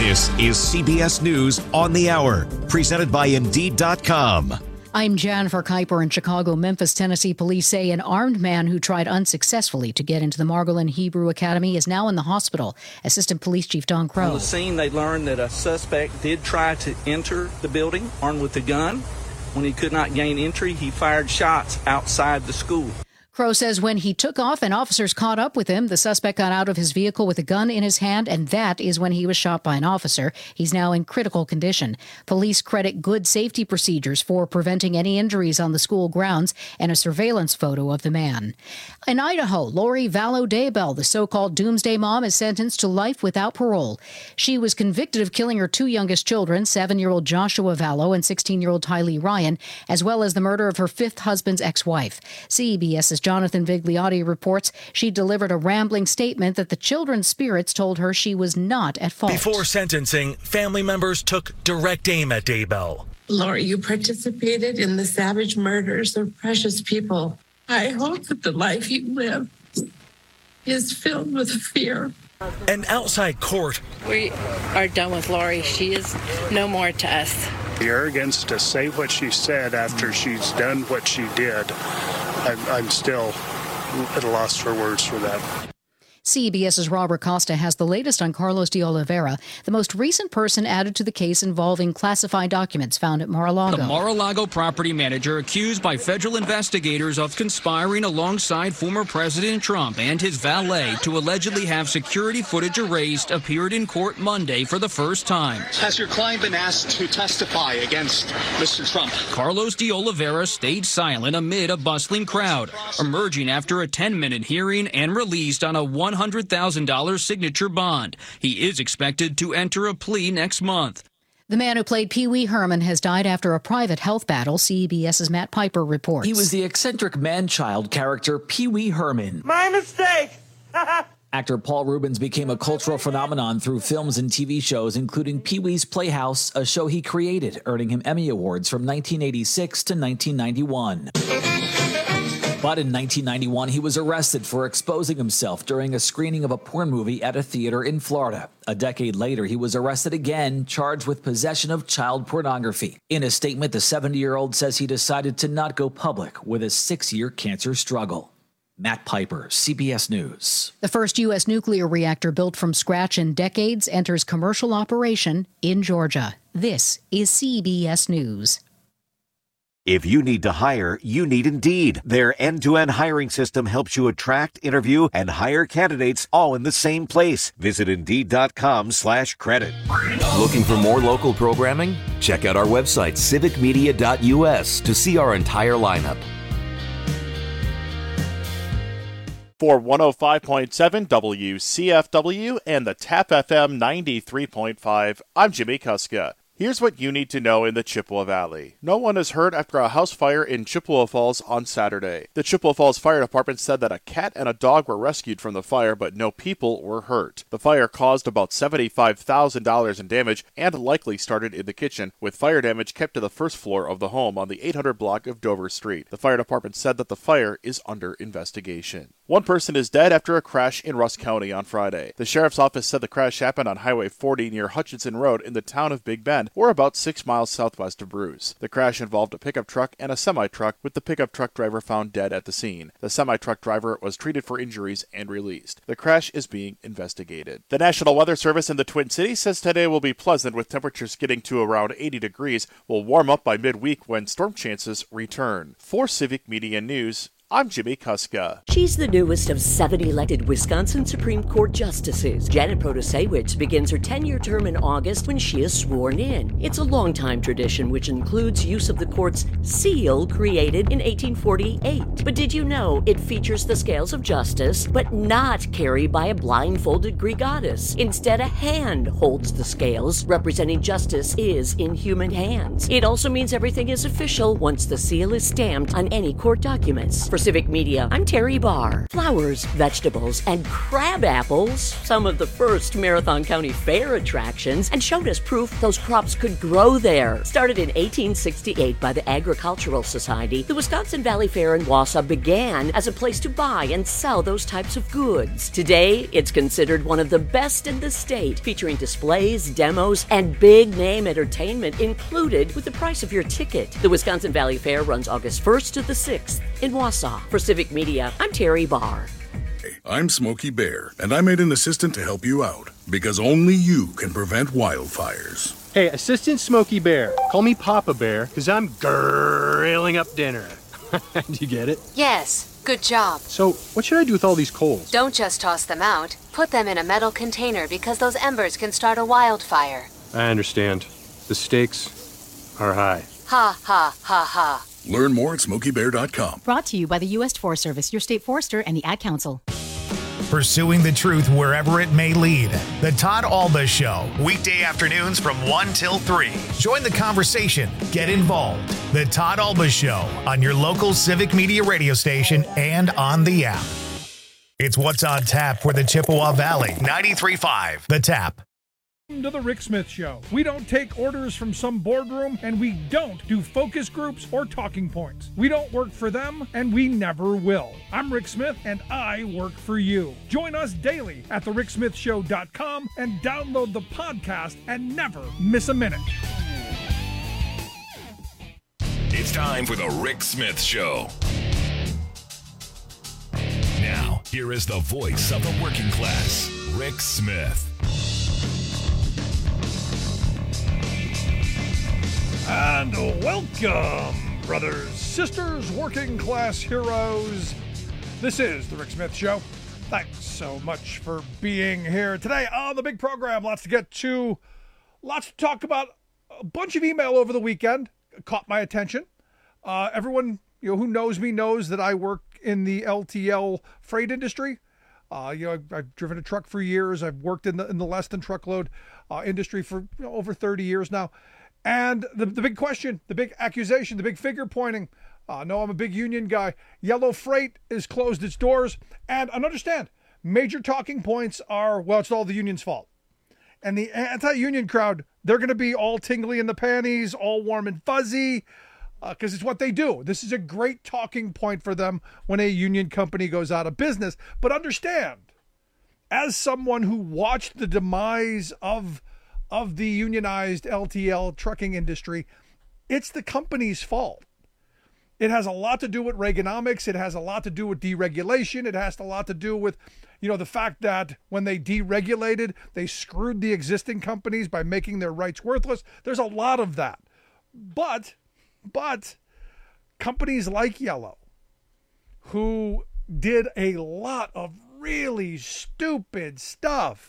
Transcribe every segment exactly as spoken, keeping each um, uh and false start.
This is C B S News on the Hour, presented by Indeed dot com. I'm Jennifer Kuiper in Chicago. Memphis, Tennessee police say an armed man who tried unsuccessfully to get into the Margolin Hebrew Academy is now in the hospital. Assistant Police Chief Don Crow. On the scene, they learned that a suspect did try to enter the building armed with a gun. When he could not gain entry, he fired shots outside the school. Crow says when he took off and officers caught up with him, the suspect got out of his vehicle with a gun in his hand, and that is when he was shot by an officer. He's now in critical condition. Police credit good safety procedures for preventing any injuries on the school grounds and a surveillance photo of the man. In Idaho, Lori Vallow Daybell, the so-called doomsday mom, is sentenced to life without parole. She was convicted of killing her two youngest children, seven-year-old Joshua Vallow and sixteen-year-old Tylee Ryan, as well as the murder of her fifth husband's ex-wife. CBS's Jonathan Vigliotti reports she delivered a rambling statement that the children's spirits told her she was not at fault. Before sentencing, family members took direct aim at Daybell. Lori, you participated in the savage murders of precious people. I hope that the life you live is filled with fear. And outside court, we are done with Lori. She is no more to us. The arrogance to say what she said after she's done what she did, I'm, I'm still at a loss for words for that. CBS's Robert Costa has the latest on Carlos de Oliveira, the most recent person added to the case involving classified documents found at Mar-a-Lago. The Mar-a-Lago property manager accused by federal investigators of conspiring alongside former President Trump and his valet to allegedly have security footage erased appeared in court Monday for the first time. Has your client been asked to testify against Mister Trump? Carlos de Oliveira stayed silent amid a bustling crowd, emerging after a ten-minute hearing and released on a one hundred thousand dollars signature bond. He is expected to enter a plea next month. The man who played Pee Wee Herman has died after a private health battle, CBS's Matt Piper reports. He was the eccentric man-child character Pee Wee Herman. My mistake! Actor Paul Reubens became a cultural phenomenon through films and T V shows, including Pee Wee's Playhouse, a show he created, earning him Emmy Awards from nineteen eighty-six to nineteen ninety-one. But in nineteen ninety-one, he was arrested for exposing himself during a screening of a porn movie at a theater in Florida. A decade later, he was arrested again, charged with possession of child pornography. In a statement, the seventy-year-old says he decided to not go public with a six-year cancer struggle. Matt Piper, C B S News. The first U S nuclear reactor built from scratch in decades enters commercial operation in Georgia. This is C B S News. If you need to hire, you need Indeed. Their end-to-end hiring system helps you attract, interview, and hire candidates all in the same place. Visit Indeed.com slash credit. Looking for more local programming? Check out our website, civic media dot U S, to see our entire lineup. For one oh five point seven W C F W and the Tap F M ninety-three point five, I'm Jimmy Kuska. Here's what you need to know in the Chippewa Valley. No one is hurt after a house fire in Chippewa Falls on Saturday. The Chippewa Falls Fire Department said that a cat and a dog were rescued from the fire, but no people were hurt. The fire caused about seventy-five thousand dollars in damage and likely started in the kitchen, with fire damage kept to the first floor of the home on the eight hundred block of Dover Street. The fire department said that the fire is under investigation. One person is dead after a crash in Rusk County on Friday. The sheriff's office said the crash happened on Highway forty near Hutchinson Road in the town of Big Bend, or about six miles southwest of Bruce. The crash involved a pickup truck and a semi-truck, with the pickup truck driver found dead at the scene. The semi-truck driver was treated for injuries and released. The crash is being investigated. The National Weather Service in the Twin Cities says today will be pleasant, with temperatures getting to around eighty degrees. Will warm up by midweek when storm chances return. For Civic Media News, I'm Jimmy Kuska. She's the newest of seven elected Wisconsin Supreme Court justices. Janet Protasiewicz begins her ten-year term in August when she is sworn in. It's a long-time tradition which includes use of the court's seal created in eighteen forty-eight. But did you know it features the scales of justice, but not carried by a blindfolded Greek goddess? Instead, a hand holds the scales, representing justice is in human hands. It also means everything is official once the seal is stamped on any court documents. For Civic Media, I'm Terry Barr. Flowers, vegetables, and crab apples, some of the first Marathon County Fair attractions, and showed us proof those crops could grow there. Started in eighteen sixty-eight by the Agricultural Society, the Wisconsin Valley Fair in Wausau began as a place to buy and sell those types of goods. Today, it's considered one of the best in the state, featuring displays, demos, and big-name entertainment included with the price of your ticket. The Wisconsin Valley Fair runs August first to the sixth in Wausau. For Civic Media, I'm Terry Barr. I'm Smokey Bear, and I made an assistant to help you out, because only you can prevent wildfires. Hey, Assistant Smokey Bear, call me Papa Bear, because I'm grilling up dinner. Do you get it? Yes, good job. So, what should I do with all these coals? Don't just toss them out. Put them in a metal container because those embers can start a wildfire. I understand. The stakes are high. Ha, ha, ha, ha. Learn more at smokey bear dot com. Brought to you by the U S Forest Service, your state forester, and the Ad Council. Pursuing the truth wherever it may lead. The Todd Alba Show, weekday afternoons from one till three. Join the conversation. Get involved. The Todd Alba Show on your local Civic Media radio station and on the app. It's What's on Tap for the Chippewa Valley. ninety-three point five The Tap. Welcome to the Rick Smith Show. We don't take orders from some boardroom, and we don't do focus groups or talking points. We don't work for them, and we never will. I'm Rick Smith, and I work for you. Join us daily at the rick smith show dot com and download the podcast and never miss a minute. It's time for the Rick Smith Show. Now, here is the voice of the working class, Rick Smith. And welcome, brothers, sisters, working class heroes. This is the Rick Smith Show. Thanks so much for being here today on the big program. Lots to get to, lots to talk about. A bunch of email over the weekend caught my attention. Uh, everyone you know who knows me knows that I work in the L T L freight industry. Uh, you know, I've, I've driven a truck for years. I've worked in the in the less than truckload uh, industry for you know, over thirty years now. And the, the big question, the big accusation, the big finger pointing, uh, no, I'm a big union guy. Yellow Freight has closed its doors. And, and understand, major talking points are, well, it's all the union's fault. And the anti-union crowd, they're going to be all tingly in the panties, all warm and fuzzy, because uh, it's what they do. This is a great talking point for them when a union company goes out of business. But understand, as someone who watched the demise of of the unionized L T L trucking industry, it's the company's fault. It has a lot to do with Reaganomics. It has a lot to do with deregulation. It has a lot to do with, you know, the fact that when they deregulated, they screwed the existing companies by making their rights worthless. There's a lot of that. But, but companies like Yellow, who did a lot of really stupid stuff,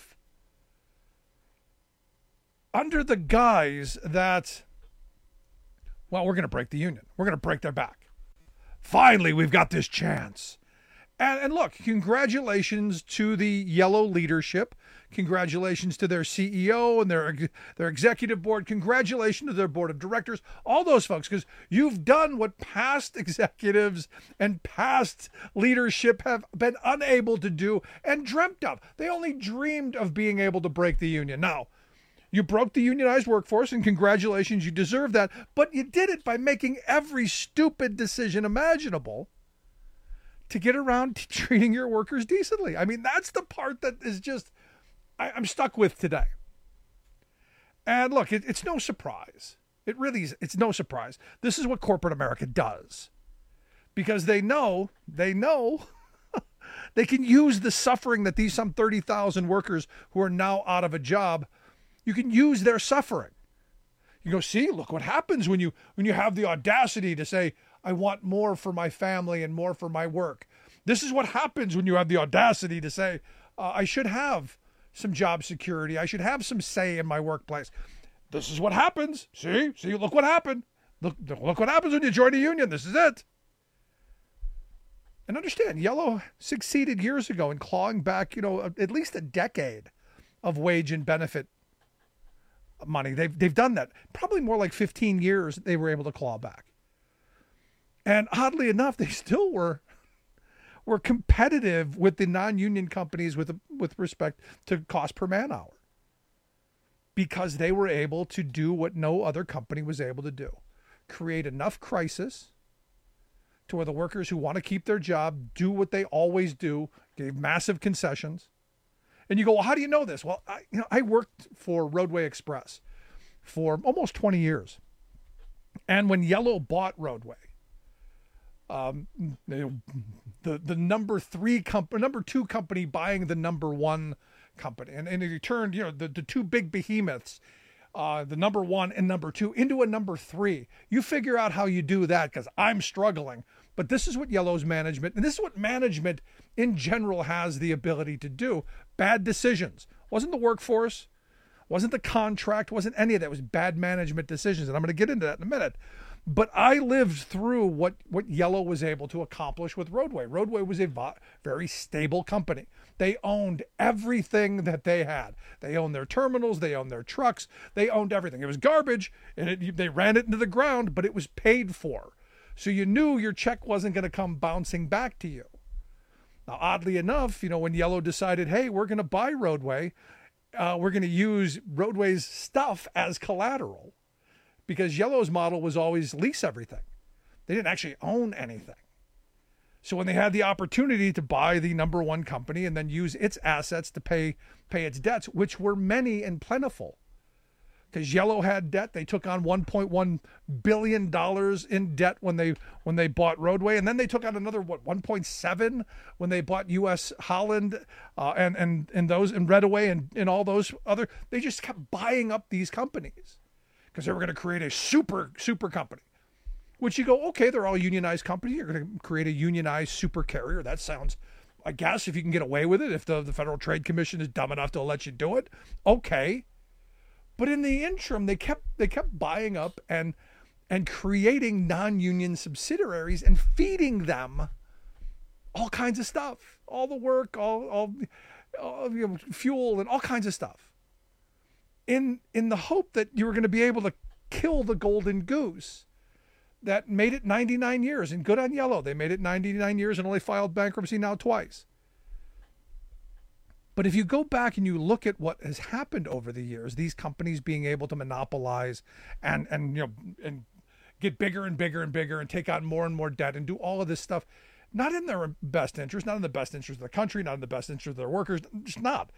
under the guise that, well, we're going to break the union. We're going to break their back. Finally, we've got this chance. And, and look, congratulations to the Yellow leadership. Congratulations to their C E O and their, their executive board. Congratulations to their board of directors, all those folks, because you've done what past executives and past leadership have been unable to do and dreamt of. They only dreamed of being able to break the union. Now, you broke the unionized workforce, and congratulations, you deserve that. But you did it by making every stupid decision imaginable to get around to treating your workers decently. I mean, that's the part that is just, I, I'm stuck with today. And look, it, it's no surprise. It really is. It's no surprise. This is what corporate America does. Because they know, they know they can use the suffering that these some thirty thousand workers who are now out of a job, you can use their suffering. You go, see, look what happens when you when you have the audacity to say, I want more for my family and more for my work. This is what happens when you have the audacity to say, uh, I should have some job security. I should have some say in my workplace. This is what happens. See, see, look what happened. Look, look what happens when you join a union. This is it. And understand, Yellow succeeded years ago in clawing back, you know, at least a decade of wage and benefit money. They've, they've done that. Probably more like fifteen years they were able to claw back. And oddly enough, they still were were competitive with the non-union companies with with respect to cost per man hour, because they were able to do what no other company was able to do: create enough crisis to where the workers who want to keep their job do what they always do, gave massive concessions. And you go, well, how do you know this? Well, I, you know, I worked for Roadway Express for almost twenty years. And when Yellow bought Roadway, um, the the number three company, number two company buying the number one company, and, and it turned, you know, the, the two big behemoths, uh, the number one and number two, into a number three. You figure out how you do that, because I'm struggling. But this is what Yellow's management, and this is what management in general has the ability to do. Bad decisions. Wasn't the workforce, wasn't the contract, wasn't any of that. It was bad management decisions. And I'm going to get into that in a minute. But I lived through what, what Yellow was able to accomplish with Roadway. Roadway was a very stable company. They owned everything that they had. They owned their terminals. They owned their trucks. They owned everything. It was garbage, and it, they ran it into the ground, but it was paid for. So you knew your check wasn't going to come bouncing back to you. Now, oddly enough, you know, when Yellow decided, hey, we're going to buy Roadway, uh, we're going to use Roadway's stuff as collateral, because Yellow's model was always lease everything. They didn't actually own anything. So when they had the opportunity to buy the number one company and then use its assets to pay pay its debts, which were many and plentiful, because Yellow had debt. They took on one point one billion dollars in debt when they when they bought Roadway, and then they took on another what one point seven when they bought U S Holland uh, and and and those and Redaway and and all those other. They just kept buying up these companies because they were going to create a super super company. Which you go, okay, they're all unionized companies. You're going to create a unionized super carrier. That sounds, I guess, if you can get away with it, if the, the Federal Trade Commission is dumb enough to let you do it, okay. But in the interim, they kept they kept buying up and and creating non-union subsidiaries and feeding them all kinds of stuff, all the work, all all, all you know, fuel and all kinds of stuff, in in the hope that you were going to be able to kill the golden goose that made it ninety-nine years. And good on Yellow. They made it ninety-nine years and only filed bankruptcy now twice. But if you go back and you look at what has happened over the years, these companies being able to monopolize and, and, you know, and get bigger and bigger and bigger and take on more and more debt and do all of this stuff, not in their best interest, not in the best interest of the country, not in the best interest of their workers, just not.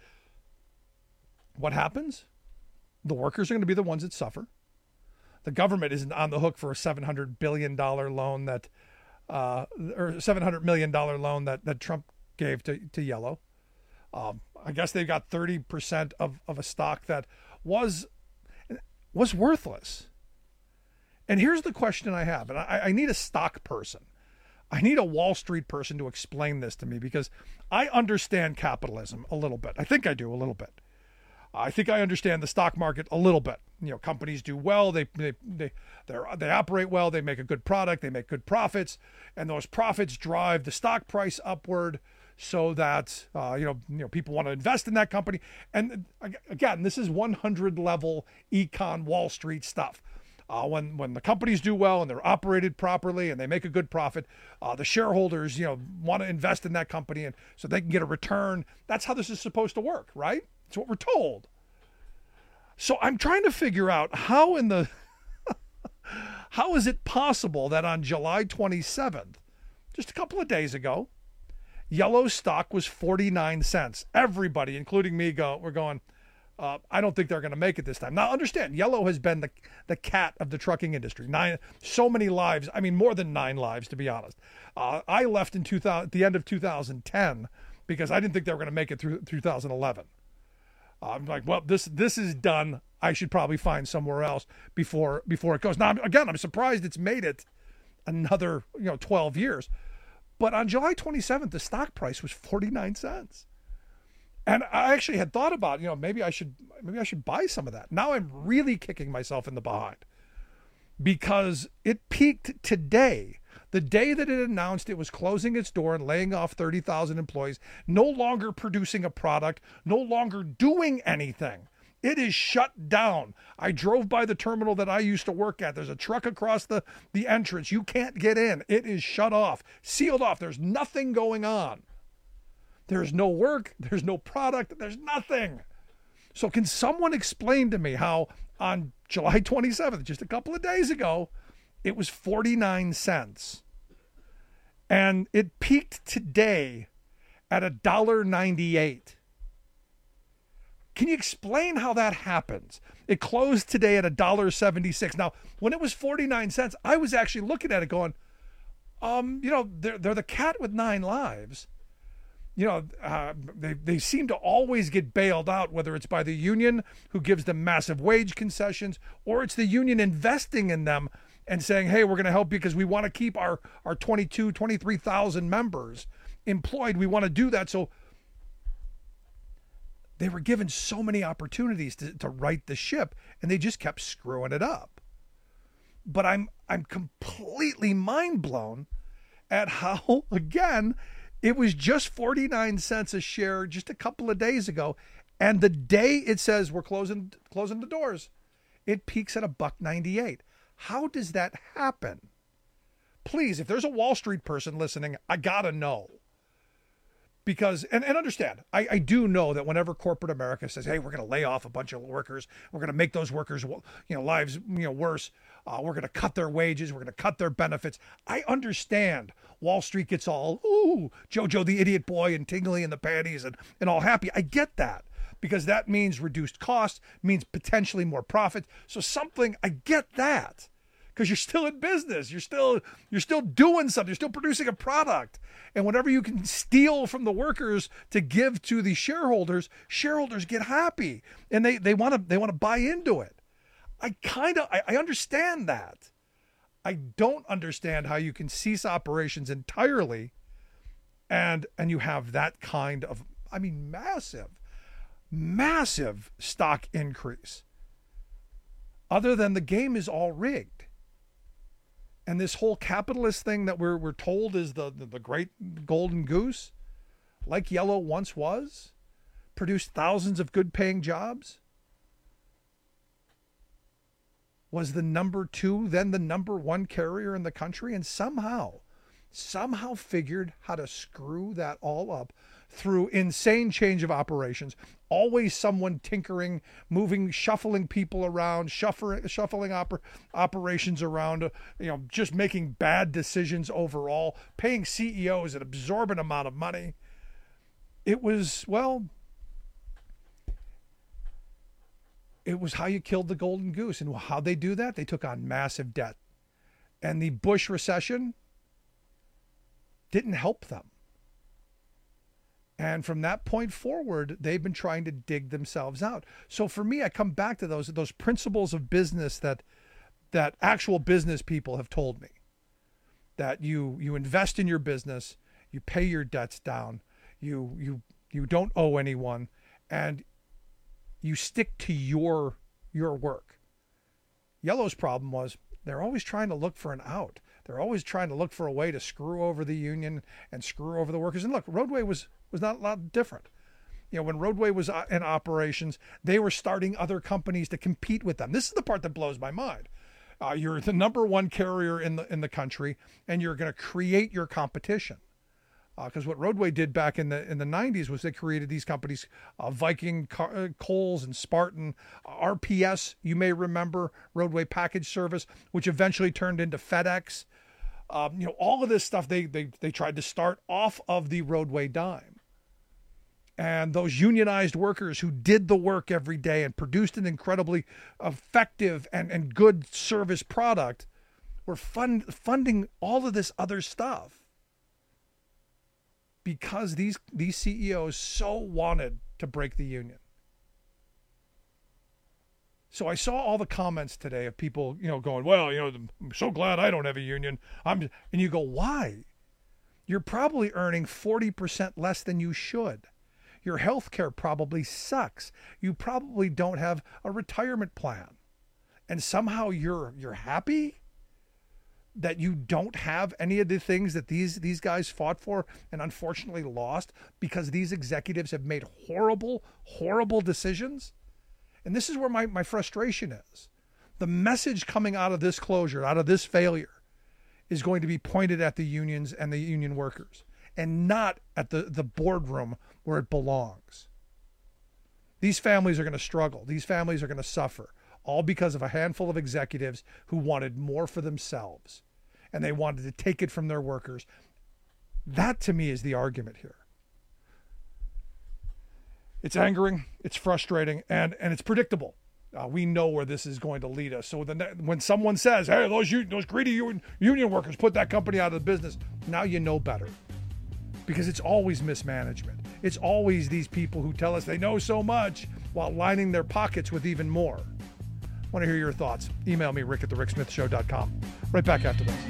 What happens? The workers are going to be the ones that suffer. The government isn't on the hook for a seven hundred billion dollars loan that, uh, or seven hundred million dollars loan that, that Trump gave to, to Yellow. Um, I guess they've got thirty percent of, of a stock that was, was worthless. And here's the question I have, and I, I need a stock person. I need a Wall Street person to explain this to me, because I understand capitalism a little bit. I think I do a little bit. I think I understand the stock market a little bit. You know, companies do well. They they they they they operate well. They make a good product. They make good profits, and those profits drive the stock price upward, so that uh, you know you know people want to invest in that company. And again, this is one hundred level econ Wall Street stuff. Uh, when when the companies do well and they're operated properly and they make a good profit, uh, the shareholders you know want to invest in that company, and so they can get a return. That's how this is supposed to work, right? It's what we're told. So I'm trying to figure out how in the how is it possible that on July twenty-seventh, just a couple of days ago, Yellow's stock was forty-nine cents. Everybody, including me, go we're going, uh, I don't think they're going to make it this time. Now, understand, Yellow has been the the cat of the trucking industry. Nine, so many lives. I mean, more than nine lives, to be honest. Uh, I left in two thousand, at the end of two thousand ten because I didn't think they were going to make it through two thousand eleven. I'm like, well, this this is done. I should probably find somewhere else before before it goes. Now, again, I'm surprised it's made it another you know twelve years. But on July twenty-seventh, the stock price was forty-nine cents, and I actually had thought about you know maybe I should maybe I should buy some of that. Now I'm really kicking myself in the behind, because it peaked today. The day that it announced it was closing its door and laying off thirty thousand employees, no longer producing a product, no longer doing anything. It is shut down. I drove by the terminal that I used to work at. There's a truck across the, the entrance. You can't get in. It is shut off, sealed off. There's nothing going on. There's no work. There's no product. There's nothing. So can someone explain to me how on July twenty-seventh, just a couple of days ago, it was forty-nine cents. And it peaked today at one dollar ninety-eight. Can you explain how that happens? It closed today at one dollar seventy-six. Now, when it was forty-nine cents, I was actually looking at it going, um, you know, they're, they're the cat with nine lives. You know, uh, they, they seem to always get bailed out, whether it's by the union who gives them massive wage concessions, or it's the union investing in them and saying, hey, we're going to help you because we want to keep our, our twenty-two, twenty-three thousand members employed. We want to do that. So they were given so many opportunities to, to right the ship, and they just kept screwing it up. But I'm I'm completely mind blown at how, again, it was just forty-nine cents a share just a couple of days ago, and the day it says we're closing closing the doors, it peaks at a buck ninety-eight. How does that happen? Please, if there's a Wall Street person listening, I gotta know. Because, and, and understand, I, I do know that whenever corporate America says, hey, we're going to lay off a bunch of workers, we're going to make those workers, you know, lives, you know, worse, uh, we're going to cut their wages, we're going to cut their benefits. I understand Wall Street gets all, ooh, Jojo the idiot boy and tingly in the panties and, and all happy. I get that, because that means reduced costs, means potentially more profit. So something, I get that. Because you're still in business, you're still you're still doing something, you're still producing a product, and whatever you can steal from the workers to give to the shareholders, shareholders get happy, and they they want to they want to buy into it. I kind of I, I understand that. I don't understand how you can cease operations entirely, and and you have that kind of, I mean, massive, massive stock increase. Other than the game is all rigged. And this whole capitalist thing that we're we're told is the, the, the great golden goose, like Yellow once was, produced thousands of good paying jobs, was the number two, then the number one carrier in the country, and somehow, somehow figured how to screw that all up through insane change of operations, always someone tinkering, moving, shuffling people around, shuffling, shuffling oper, operations around, you know, just making bad decisions overall, paying C E Os an absorbent amount of money. It was, well, it was how you killed the golden goose. And how they do that, they took on massive debt. And the Bush recession didn't help them. And from that point forward, they've been trying to dig themselves out. So for me, I come back to those those principles of business that that actual business people have told me. That you you invest in your business, you pay your debts down, you you you don't owe anyone, and you stick to your your work. Yellow's problem was they're always trying to look for an out. They're always trying to look for a way to screw over the union and screw over the workers. And look, Roadway was was not a lot different. You know, when Roadway was in operations, they were starting other companies to compete with them. This is the part that blows my mind. Uh, you're the number one carrier in the in the country, and you're going to create your competition. Because uh, what Roadway did back in the in the nineties was they created these companies, uh, Viking, Car- uh, Coles, and Spartan. Uh, R P S, you may remember, Roadway Package Service, which eventually turned into FedEx. Um, you know, all of this stuff they they they tried to start off of the Roadway dime. And those unionized workers who did the work every day and produced an incredibly effective and, and good service product were fund, funding all of this other stuff because these, these C E Os so wanted to break the union. So I saw all the comments today of people, you know, going, well, you know, I'm so glad I don't have a union. I'm, and you go, why? You're probably earning forty percent less than you should. Your health care probably sucks. You probably don't have a retirement plan. And somehow you're you're happy that you don't have any of the things that these, these guys fought for and unfortunately lost because these executives have made horrible, horrible decisions. And this is where my, my frustration is. The message coming out of this closure, out of this failure, is going to be pointed at the unions and the union workers, and not at the, the boardroom where it belongs. These families are going to struggle. These families are going to suffer, all because of a handful of executives who wanted more for themselves, and they wanted to take it from their workers. That, to me, is the argument here. It's angering, it's frustrating, and, and it's predictable. Uh, we know where this is going to lead us. So the, when someone says, hey, those those greedy union, union workers put that company out of the business, now you know better. Because it's always mismanagement. It's always these people who tell us they know so much while lining their pockets with even more. I want to hear your thoughts. Email me, rick at the rick smith show dot com. Right back after this.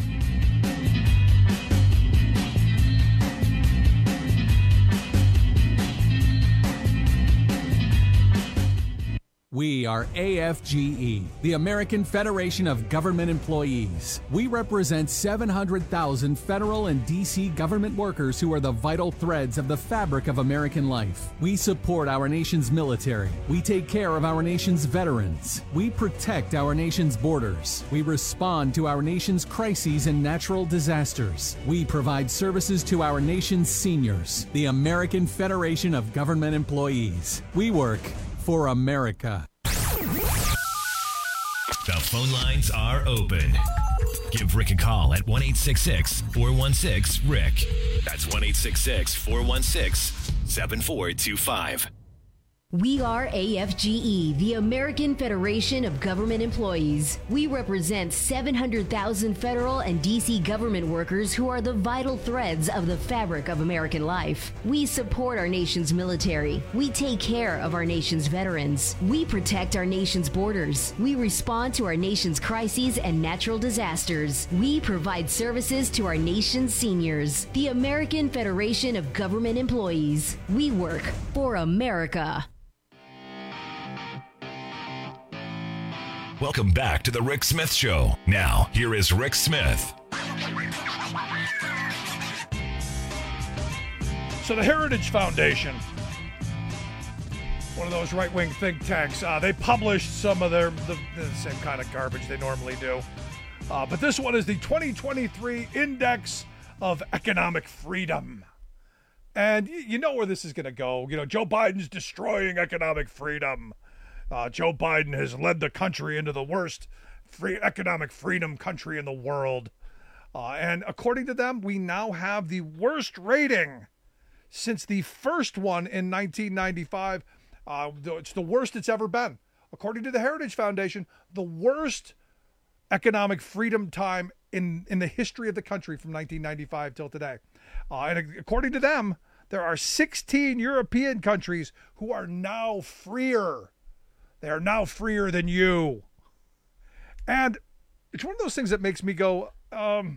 We are A F G E, the American Federation of Government Employees. We represent seven hundred thousand federal and D C government workers who are the vital threads of the fabric of American life. We support our nation's military. We take care of our nation's veterans. We protect our nation's borders. We respond to our nation's crises and natural disasters. We provide services to our nation's seniors. The American Federation of Government Employees. We work for America. The phone lines are open. Give Rick a call at one eight six six, four one six, RICK. That's one eight six six, four one six, seven four two five. We are A F G E, the American Federation of Government Employees. We represent seven hundred thousand federal and D C government workers who are the vital threads of the fabric of American life. We support our nation's military. We take care of our nation's veterans. We protect our nation's borders. We respond to our nation's crises and natural disasters. We provide services to our nation's seniors. The American Federation of Government Employees. We work for America. Welcome back to the Rick Smith Show. Now, here is Rick Smith. So the Heritage Foundation, one of those right-wing think tanks, uh, they published some of their the, the same kind of garbage they normally do. Uh, but this one is the twenty twenty-three Index of Economic Freedom. And you, you know where this is going to go. You know, Joe Biden's destroying economic freedom. Uh, Joe Biden has led the country into the worst free economic freedom country in the world. Uh, and according to them, we now have the worst rating since the first one in nineteen ninety-five. Uh, it's the worst it's ever been. According to the Heritage Foundation, the worst economic freedom time in, in the history of the country from nineteen ninety-five till today. Uh, and according to them, there are sixteen European countries who are now freer. They are now freer than you. And it's one of those things that makes me go, um,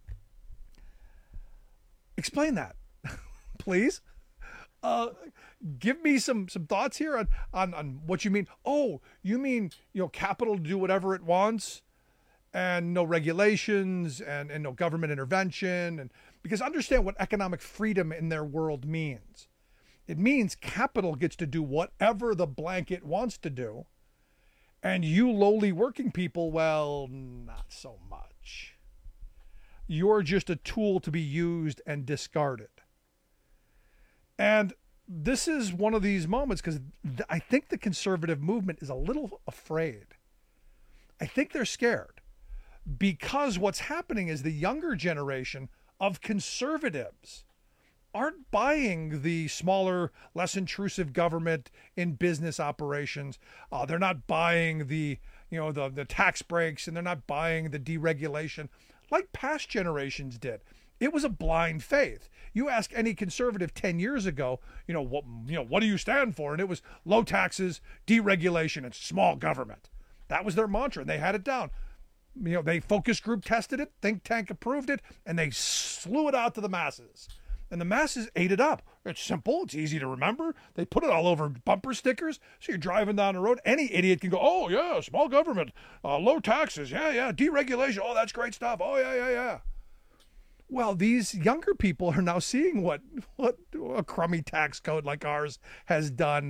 explain that, please. Uh, give me some some thoughts here on, on, on what you mean. Oh, you mean, you know, capital to do whatever it wants and no regulations and, and no government intervention. And because understand what economic freedom in their world means. It means capital gets to do whatever the blanket wants to do. And you lowly working people, well, not so much. You're just a tool to be used and discarded. And this is one of these moments because th- I think the conservative movement is a little afraid. I think they're scared because what's happening is the younger generation of conservatives aren't buying the smaller, less intrusive government in business operations. Uh, they're not buying the, you know, the, the tax breaks, and they're not buying the deregulation like past generations did. It was a blind faith. You ask any conservative ten years ago, you know, what, you know, what do you stand for? And it was low taxes, deregulation, and small government. That was their mantra, and they had it down. You know, they focus group tested it, think tank approved it, and they slew it out to the masses. And the masses ate it up. It's simple. It's easy to remember. They put it all over bumper stickers. So you're driving down the road. Any idiot can go, oh, yeah, small government, uh, low taxes. Yeah, yeah, deregulation. Oh, that's great stuff. Oh, yeah, yeah, yeah. Well, these younger people are now seeing what, what a crummy tax code like ours has done.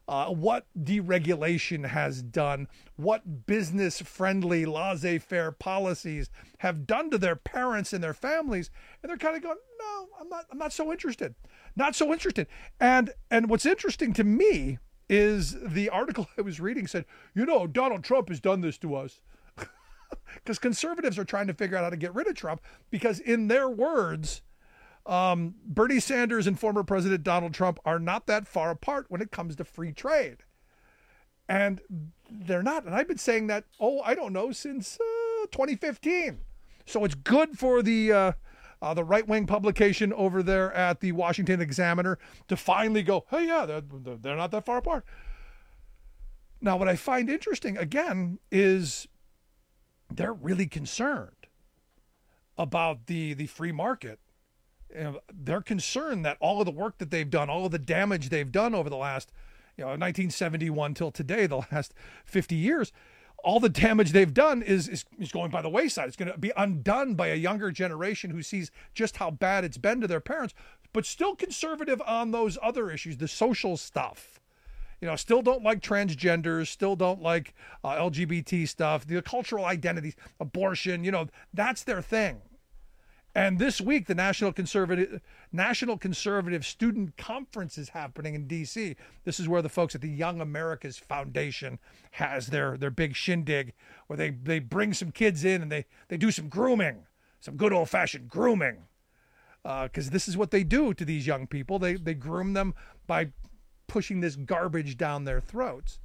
uh, what deregulation has done, what business-friendly, laissez-faire policies have done to their parents and their families, and they're kind of going, no, I'm not, I'm not so interested, not so interested. And and what's interesting to me is the article I was reading said, you know, Donald Trump has done this to us. Because conservatives are trying to figure out how to get rid of Trump because, in their words, um, Bernie Sanders and former President Donald Trump are not that far apart when it comes to free trade. And they're not. And I've been saying that, oh, I don't know, since uh, twenty fifteen. So it's good for the uh, uh, the right-wing publication over there at the Washington Examiner to finally go, hey, yeah, they're, they're not that far apart. Now, what I find interesting, again, is they're really concerned about the, the free market. You know, they're concerned that all of the work that they've done, all of the damage they've done over the last, you know, nineteen seventy-one till today, the last fifty years, all the damage they've done is, is, is going by the wayside. It's going to be undone by a younger generation who sees just how bad it's been to their parents, but still conservative on those other issues, the social stuff. You know, still don't like transgenders, still don't like uh, L G B T stuff, the cultural identities, abortion, you know, that's their thing. And this week, the National Conservative National Conservative Student Conference is happening in D C. This is where the folks at the Young America's Foundation has their, their big shindig, where they, they bring some kids in and they, they do some grooming, some good old-fashioned grooming. Because uh, this is what they do to these young people. They, they groom them by pushing this garbage down their throats.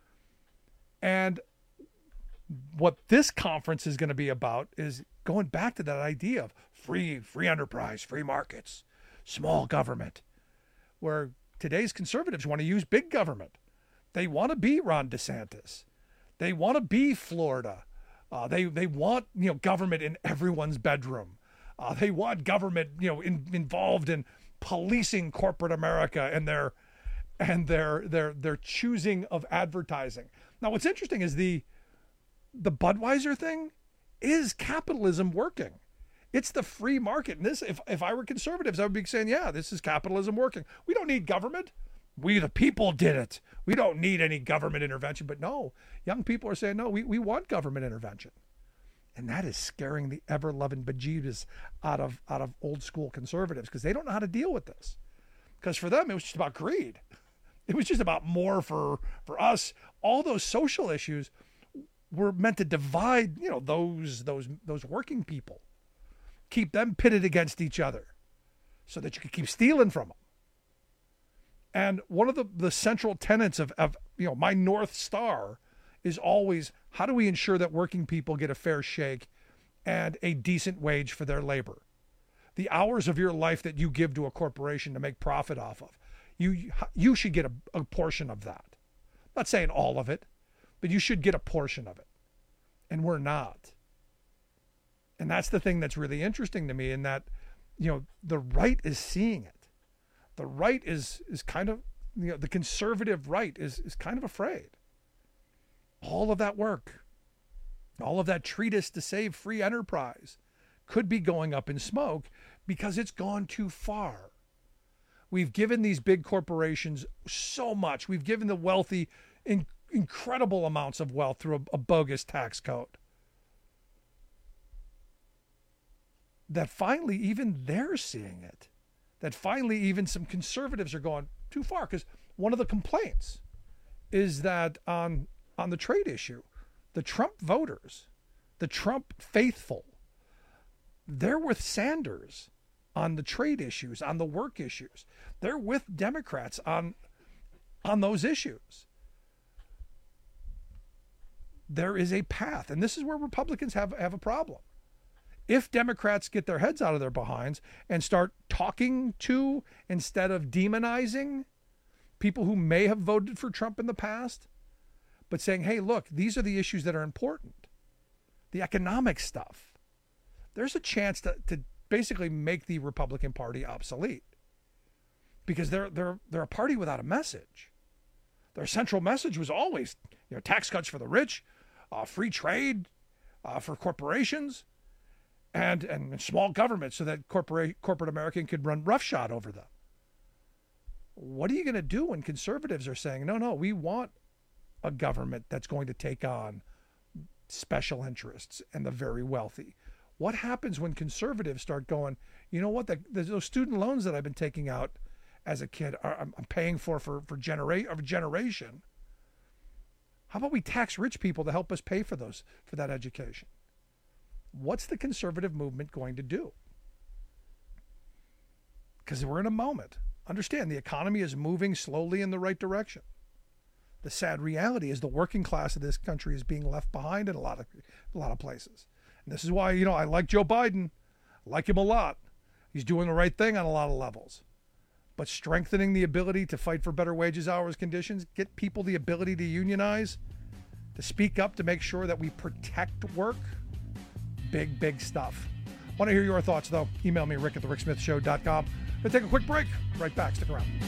And what this conference is going to be about is going back to that idea of free, free enterprise, free markets, small government, where today's conservatives want to use big government. They want to be Ron DeSantis. They want to be Florida. Uh, they they want, you know, government in everyone's bedroom. Uh, they want government, you know, in, involved in policing corporate America and their and their their their choosing of advertising. Now, what's interesting is the the Budweiser thing is capitalism working. It's the free market. And this, if, if I were conservatives, I would be saying, yeah, this is capitalism working. We don't need government. We, the people, did it. We don't need any government intervention. But no, young people are saying, no, we, we want government intervention. And that is scaring the ever-loving bejeebus out of, out of old school conservatives because they don't know how to deal with this. Because for them, it was just about greed. It was just about more for, for us. All those social issues were meant to divide, you know, those those those working people, keep them pitted against each other, so that you could keep stealing from them. And one of the, the central tenets of, of you know my North Star is always, how do we ensure that working people get a fair shake and a decent wage for their labor? The hours of your life that you give to a corporation to make profit off of, you you should get a, a portion of that. I'm not saying all of it, but you should get a portion of it. And we're not. And that's the thing that's really interesting to me, in that, you know, the right is seeing it. The right is is kind of, you know, the conservative right is is kind of afraid. All of that work, all of that treatise to save free enterprise could be going up in smoke because it's gone too far. We've given these big corporations so much. We've given the wealthy in incredible amounts of wealth through a, a bogus tax code, that finally even they're seeing it, that finally even some conservatives are going too far. Because one of the complaints is that on on the trade issue, the Trump voters, the Trump faithful, they're with Sanders on the trade issues, on the work issues. They're with Democrats on on those issues. There is a path, and this is where Republicans have, have a problem. If Democrats get their heads out of their behinds and start talking to, instead of demonizing, people who may have voted for Trump in the past, but saying, hey, look, these are the issues that are important, the economic stuff, there's a chance to, to basically make the Republican Party obsolete, because they're they're they're a party without a message. Their central message was always, you know, tax cuts for the rich, uh, free trade uh, for corporations, and and small government, so that corporate corporate America could run roughshod over them. What are you going to do when conservatives are saying, no, no, we want a government that's going to take on special interests and the very wealthy? What happens when conservatives start going, you know what, the, the, those student loans that I've been taking out as a kid, are, I'm, I'm paying for for, for genera- of a generation. How about we tax rich people to help us pay for those, for that education? What's the conservative movement going to do? Because we're in a moment. Understand, the economy is moving slowly in the right direction. The sad reality is the working class of this country is being left behind in a lot of a lot of places. And this is why, you know, I like Joe Biden. I like him a lot. He's doing the right thing on a lot of levels. But strengthening the ability to fight for better wages, hours, conditions, get people the ability to unionize, to speak up, to make sure that we protect work, big, big stuff. Want to hear your thoughts, though? Email me, rick at the rick smith show dot com. We'll take a quick break. Right back. Stick around.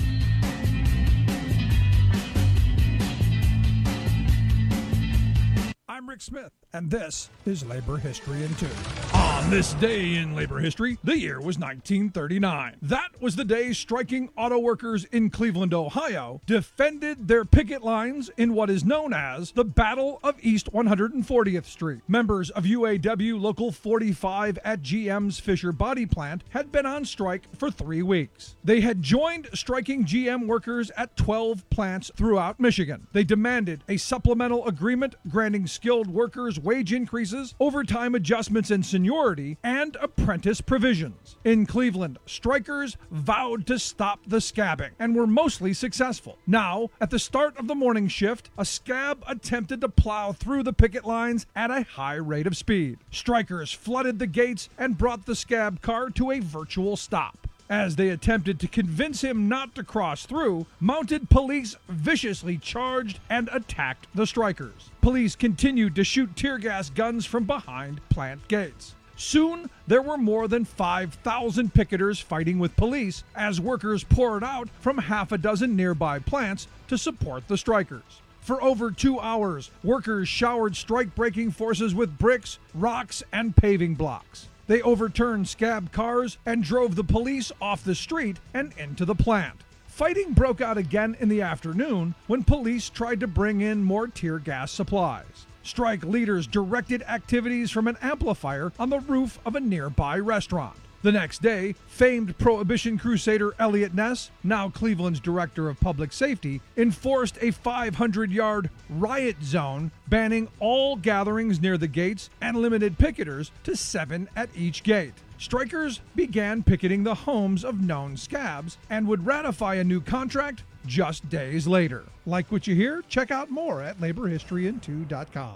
I'm Rick Smith, and this is Labor History in Two. On this day in labor history, the year was nineteen thirty-nine. That was the day striking auto workers in Cleveland, Ohio, defended their picket lines in what is known as the Battle of East one hundred fortieth Street. Members of U A W Local forty-five at G M's Fisher Body Plant had been on strike for three weeks. They had joined striking G M workers at twelve plants throughout Michigan. They demanded a supplemental agreement granting skilled workers wage increases, overtime adjustments and seniority, and apprentice provisions. In Cleveland, strikers vowed to stop the scabbing and were mostly successful. Now, at the start of the morning shift, a scab attempted to plow through the picket lines at a high rate of speed. Strikers flooded the gates and brought the scab car to a virtual stop. As they attempted to convince him not to cross through, mounted police viciously charged and attacked the strikers. Police continued to shoot tear gas guns from behind plant gates. Soon, there were more than five thousand picketers fighting with police as workers poured out from half a dozen nearby plants to support the strikers. For over two hours, workers showered strike-breaking forces with bricks, rocks, and paving blocks. They overturned scab cars and drove the police off the street and into the plant. Fighting broke out again in the afternoon when police tried to bring in more tear gas supplies. Strike leaders directed activities from an amplifier on the roof of a nearby restaurant. The next day, famed Prohibition crusader Elliot Ness, now Cleveland's director of public safety, enforced a five hundred yard riot zone, banning all gatherings near the gates and limited picketers to seven at each gate. Strikers began picketing the homes of known scabs and would ratify a new contract just days later. Like what you hear? Check out more at labor history in two dot com.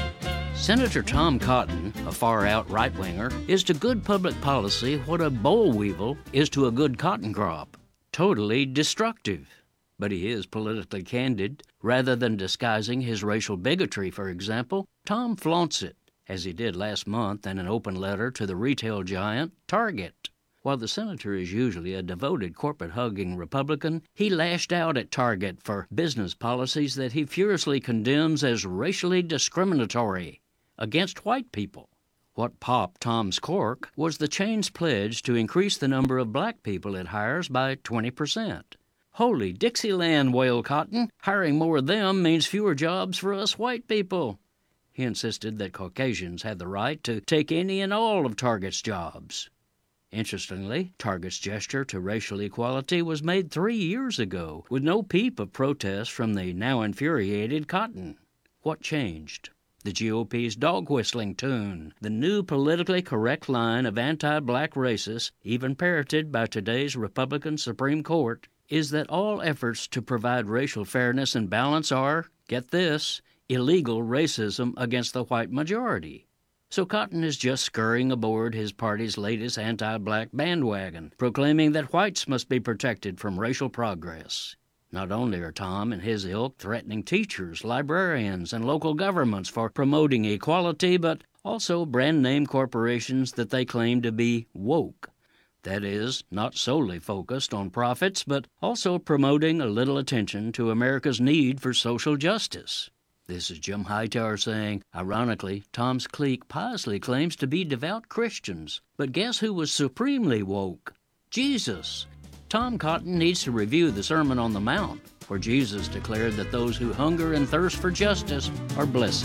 Senator Tom Cotton, a far-out right-winger, is to good public policy what a boll weevil is to a good cotton crop. Totally destructive. But he is politically candid. Rather than disguising his racial bigotry, for example, Tom flaunts it, as he did last month in an open letter to the retail giant Target. While the senator is usually a devoted corporate-hugging Republican, he lashed out at Target for business policies that he furiously condemns as racially discriminatory against white people. What popped Tom's cork was the chain's pledge to increase the number of black people it hires by twenty percent. Holy Dixieland, wailed Cotton. Hiring more of them means fewer jobs for us white people. He insisted that Caucasians had the right to take any and all of Target's jobs. Interestingly, Target's gesture to racial equality was made three years ago, with no peep of protest from the now infuriated Cotton. What changed? The G O P's dog-whistling tune, the new politically correct line of anti-black racists, even parroted by today's Republican Supreme Court, is that all efforts to provide racial fairness and balance are, get this, illegal racism against the white majority. So Cotton is just scurrying aboard his party's latest anti-black bandwagon, proclaiming that whites must be protected from racial progress. Not only are Tom and his ilk threatening teachers, librarians, and local governments for promoting equality, but also brand-name corporations that they claim to be woke. That is, not solely focused on profits, but also promoting a little attention to America's need for social justice. This is Jim Hightower saying, ironically, Tom's clique piously claims to be devout Christians. But guess who was supremely woke? Jesus. Tom Cotton needs to review the Sermon on the Mount, where Jesus declared that those who hunger and thirst for justice are blessed.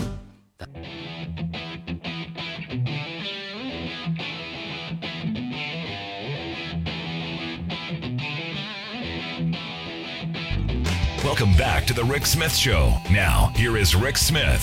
Welcome back to the Rick Smith Show. Now, here is Rick Smith.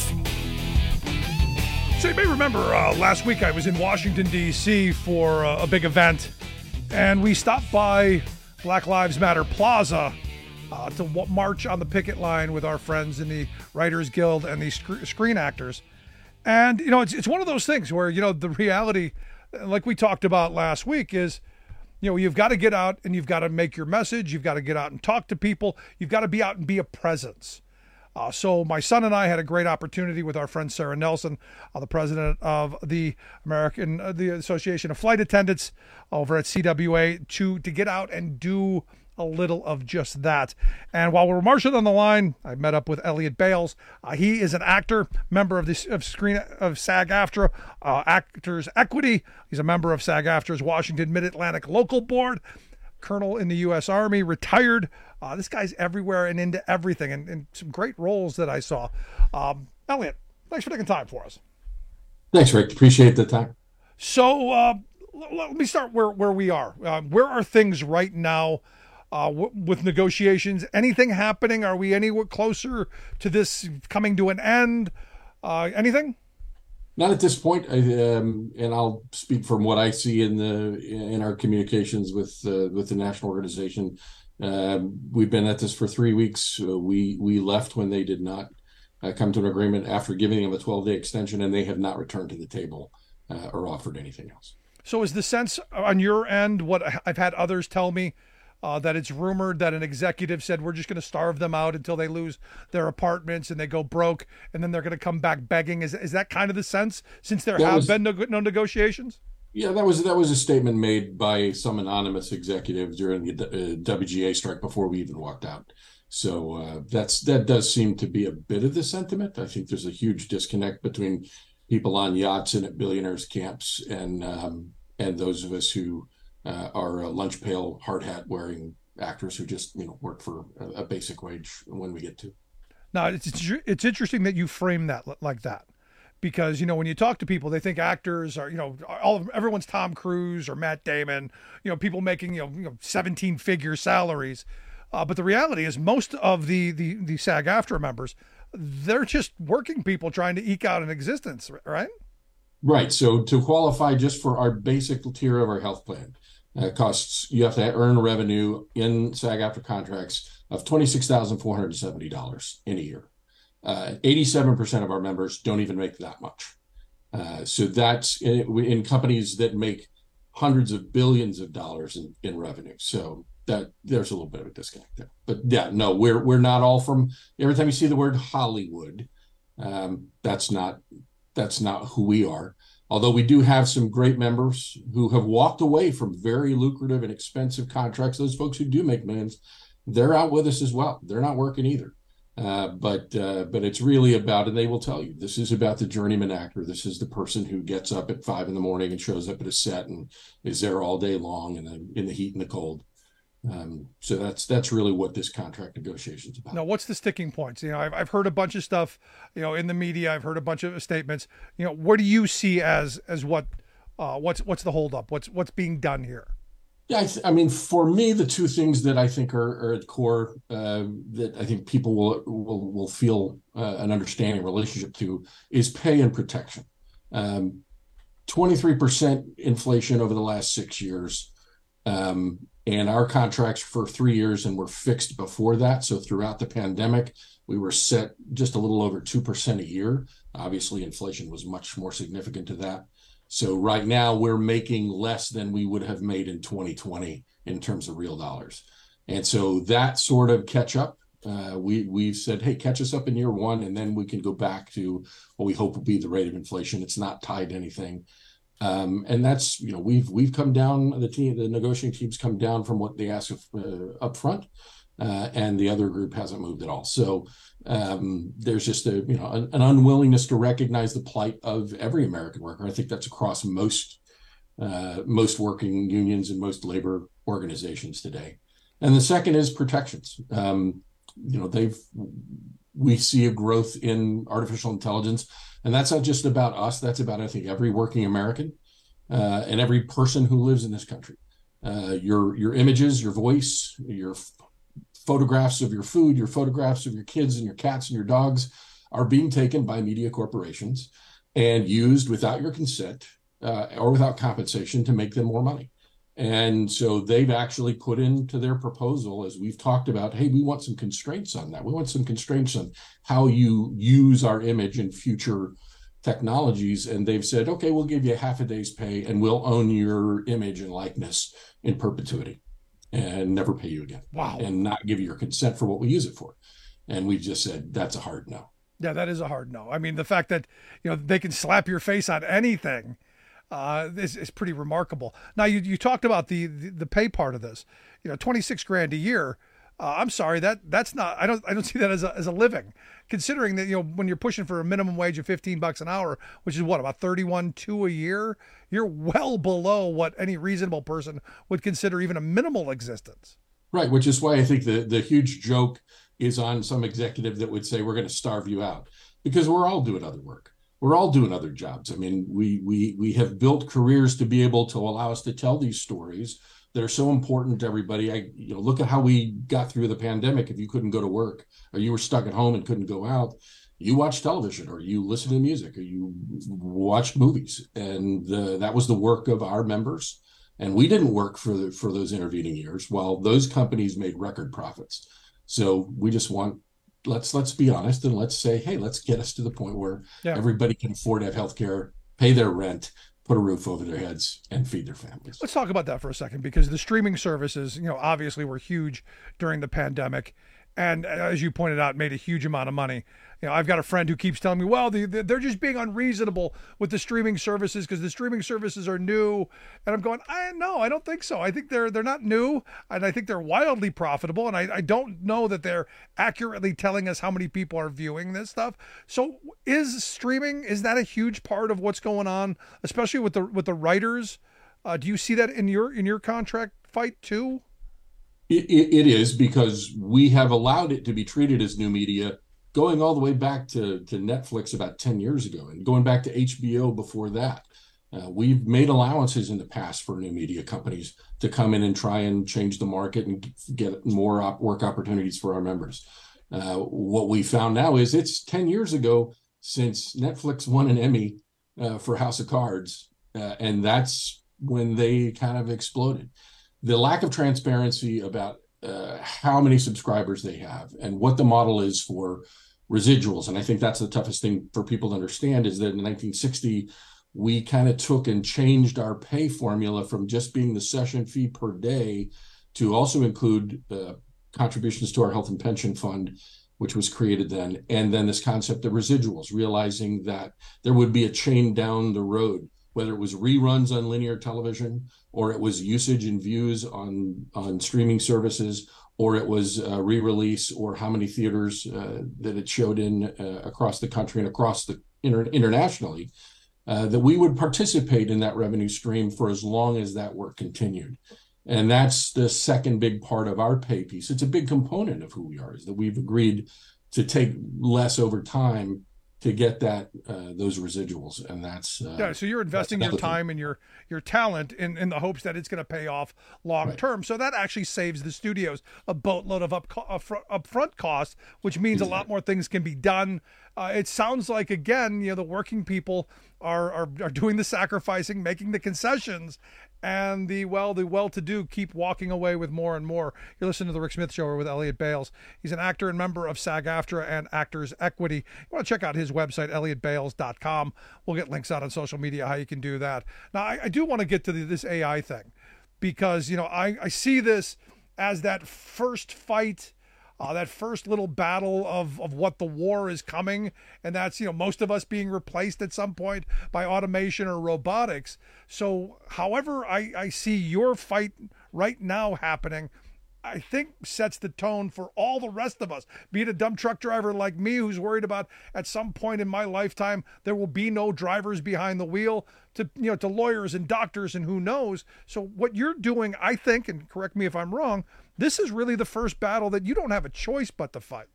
So you may remember uh, last week I was in Washington, D C for uh, a big event, and we stopped by Black Lives Matter Plaza uh, to w- march on the picket line with our friends in the Writers Guild and the sc- Screen Actors. And, you know, it's it's one of those things where, you know, the reality, like we talked about last week, is, you know, you've got to get out and you've got to make your message. You've got to get out and talk to people. You've got to be out and be a presence. Uh, so my son and I had a great opportunity with our friend Sarah Nelson, uh, the president of the American, uh, the Association of Flight Attendants over at C W A, to to get out and do a little of just that. And while we were marching on the line, I met up with Elliot Bales. Uh, he is an actor, member of the of screen of SAG-AFTRA, uh, Actors Equity. He's a member of SAG-AFTRA's Washington Mid-Atlantic Local Board, colonel in the U S Army, retired. Uh, this guy's everywhere and into everything, and, and some great roles that I saw. Um, Elliot, thanks for taking time for us. Thanks, Rick. Appreciate the time. So uh, l- let me start where, where we are. Uh, where are things right now uh, w- with negotiations? Anything happening? Are we anywhere closer to this coming to an end? Uh, anything? Not at this point, I, um, and I'll speak from what I see in the in our communications with uh, with the national organization. Um, we've been at this for three weeks. Uh, we we left when they did not uh, come to an agreement after giving them a twelve-day extension, and they have not returned to the table uh, or offered anything else. So is the sense on your end, what I've had others tell me, uh, that it's rumored that an executive said we're just going to starve them out until they lose their apartments and they go broke, and then they're going to come back begging? Is is that kind of the sense, since there That have was- been no, no negotiations? Yeah, that was that was a statement made by some anonymous executive during the uh, W G A strike before we even walked out. So uh, that's that does seem to be a bit of the sentiment. I think there's a huge disconnect between people on yachts and at billionaires' camps and um, and those of us who uh, are uh, lunch pail, hard hat wearing actors who just you know work for a, a basic wage when we get to. Now, it's it's it's interesting that you frame that li- like that. Because, you know, when you talk to people, they think actors are, you know, all of, everyone's Tom Cruise or Matt Damon, you know, people making, you know, you know seventeen figure salaries. Uh, but the reality is most of the, the, the SAG-AFTRA members, they're just working people trying to eke out an existence, right? Right. So to qualify just for our basic tier of our health plan, uh, costs, you have to earn revenue in SAG-AFTRA contracts of twenty-six thousand four hundred seventy dollars in a year. Uh, eighty-seven percent of our members don't even make that much. Uh, so that's in, in companies that make hundreds of billions of dollars in, in revenue. So that there's a little bit of a disconnect there. But yeah, no, we're we're not all from. Every time you see the word Hollywood, um, that's not that's not who we are. Although we do have some great members who have walked away from very lucrative and expensive contracts. Those folks who do make millions, they're out with us as well. They're not working either. Uh, but uh, but it's really about, and they will tell you, this is about the journeyman actor. This is the person who gets up at five in the morning and shows up at a set and is there all day long in the in the heat and the cold. Um, so that's that's really what this contract negotiation is about. Now, what's the sticking points? You know, I've I've heard a bunch of stuff, you know, in the media. I've heard a bunch of statements. You know, what do you see as as what uh, what's what's the holdup? What's what's being done here? Yeah, I, th- I mean, for me, the two things that I think are, are at core uh, that I think people will will, will feel uh, an understanding relationship to is pay and protection. Um, twenty-three percent inflation over the last six years, um, and our contracts for three years and were fixed before that. So throughout the pandemic, we were set just a little over two percent a year. Obviously, inflation was much more significant to that. So right now we're making less than we would have made in twenty twenty in terms of real dollars. And so that sort of catch up, uh, we, we've said, hey, catch us up in year one, and then we can go back to what we hope will be the rate of inflation. It's not tied to anything. Um, and that's, you know, we've we've come down, the team, the negotiating team's come down from what they asked uh, up front, uh, and the other group hasn't moved at all. So um, there's just a, you know, an, an unwillingness to recognize the plight of every American worker. I think that's across most uh, most working unions and most labor organizations today. And the second is protections. Um, you know, they've we see a growth in artificial intelligence, and that's not just about us. That's about, I think, every working American uh, and every person who lives in this country. Uh, your your images, your voice, your f- photographs of your food, your photographs of your kids and your cats and your dogs are being taken by media corporations and used without your consent uh, or without compensation to make them more money. And so they've actually put into their proposal, as we've talked about, hey, we want some constraints on that. We want some constraints on how you use our image in future technologies. And they've said, okay, we'll give you half a day's pay and we'll own your image and likeness in perpetuity and never pay you again. Wow. And not give you your consent for what we use it for. And we've just said, that's a hard no. Yeah, that is a hard no. I mean, the fact that, you know, they can slap your face on anything uh, is, is pretty remarkable. Now, you you talked about the, the, the pay part of this, you know, twenty-six grand a year. Uh, I'm sorry, that that's not, I don't, I don't see that as a, as a living, considering that, you know, when you're pushing for a minimum wage of fifteen bucks an hour, which is what, about thirty-one, two a year, you're well below what any reasonable person would consider even a minimal existence. Right. Which is why I think the, the huge joke is on some executive that would say, we're going to starve you out, because we're all doing other work. We're all doing other jobs. I mean, we, we, we have built careers to be able to allow us to tell these stories. They're so important to everybody. I, you know, look at how we got through the pandemic. If you couldn't go to work or you were stuck at home and couldn't go out, you watched television or you listened to music or you watched movies. And uh, that was the work of our members. And we didn't work for the, for those intervening years while those companies made record profits. So we just want, let's, let's be honest and let's say, hey, let's get us to the point where yeah. everybody can afford to have healthcare, pay their rent, put a roof over their heads, and feed their families. Let's talk about that for a second, because the streaming services, you know, obviously were huge during the pandemic. And as you pointed out, made a huge amount of money. You know, I've got a friend who keeps telling me, well, they, they're just being unreasonable with the streaming services because the streaming services are new. And I'm going, I no, I don't think so. I think they're they're not new, and I think they're wildly profitable. And I, I don't know that they're accurately telling us how many people are viewing this stuff. So is streaming, is that a huge part of what's going on, especially with the with the writers? Uh, do you see that in your in your contract fight too? It, it, it is, because we have allowed it to be treated as new media going all the way back to, to Netflix about ten years ago and going back to H B O before that. Uh, we've made allowances in the past for new media companies to come in and try and change the market and get more op- work opportunities for our members. Uh, what we found now is it's ten years ago since Netflix won an Emmy uh, for House of Cards, uh, and that's when they kind of exploded. The lack of transparency about uh, how many subscribers they have and what the model is for residuals. And I think that's the toughest thing for people to understand, is that in nineteen sixty, we kind of took and changed our pay formula from just being the session fee per day to also include uh, contributions to our health and pension fund, which was created then. And then this concept of residuals, realizing that there would be a chain down the road, whether it was reruns on linear television, or it was usage and views on, on streaming services, or it was a re-release, or how many theaters uh, that it showed in uh, across the country and across the inter- internationally, uh, that we would participate in that revenue stream for as long as that work continued. And that's the second big part of our pay piece. It's a big component of who we are, is that we've agreed to take less over time to get that uh, those residuals, and that's uh, yeah. So you're investing your time thing. and your your talent in, in the hopes that it's going to pay off long right. term. So that actually saves the studios a boatload of up upfront costs, which means exactly. a lot more things can be done. Uh, it sounds like, again, you know, the working people are, are are doing the sacrificing, making the concessions, and the well the well-to-do keep walking away with more and more. You're listening to the Rick Smith Show with Elliot Bales. He's an actor and member of SAG-AFTRA and Actors Equity. You want to check out his website, elliot bales dot com. We'll get links out on social media how you can do that. Now, I, I do want to get to the, this A I thing, because, you know, I, I see this as that first fight, Uh, that first little battle of, of what the war is coming, and that's, you know, most of us being replaced at some point by automation or robotics. So however I, I see your fight right now happening, I think sets the tone for all the rest of us, be it a dumb truck driver like me who's worried about at some point in my lifetime there will be no drivers behind the wheel, to you know to lawyers and doctors and who knows. So what you're doing, I think, and correct me if I'm wrong, this is really the first battle that you don't have a choice but to fight.